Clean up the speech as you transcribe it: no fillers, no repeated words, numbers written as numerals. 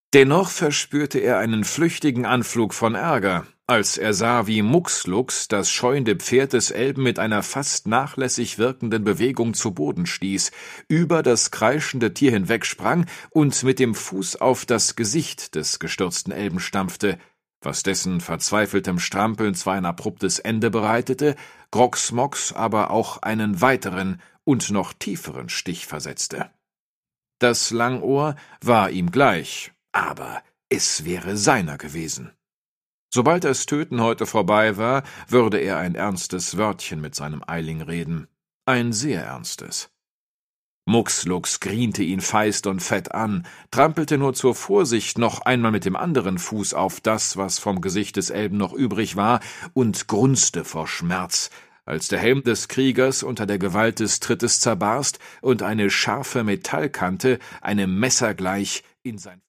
Dennoch verspürte er einen flüchtigen Anflug von Ärger, als er sah, wie Muxlux das scheuende Pferd des Elben mit einer fast nachlässig wirkenden Bewegung zu Boden stieß, über das kreischende Tier hinwegsprang und mit dem Fuß auf das Gesicht des gestürzten Elben stampfte, was dessen verzweifeltem Strampeln zwar ein abruptes Ende bereitete, Grocksmox aber auch einen weiteren und noch tieferen Stich versetzte. Das Langohr war ihm gleich, aber es wäre seiner gewesen. Sobald das Töten heute vorbei war, würde er ein ernstes Wörtchen mit seinem Eiling reden. Ein sehr ernstes. Muxlux griente ihn feist und fett an, trampelte nur zur Vorsicht noch einmal mit dem anderen Fuß auf das, was vom Gesicht des Elben noch übrig war, und grunzte vor Schmerz, als der Helm des Kriegers unter der Gewalt des Trittes zerbarst und eine scharfe Metallkante einem Messer gleich in sein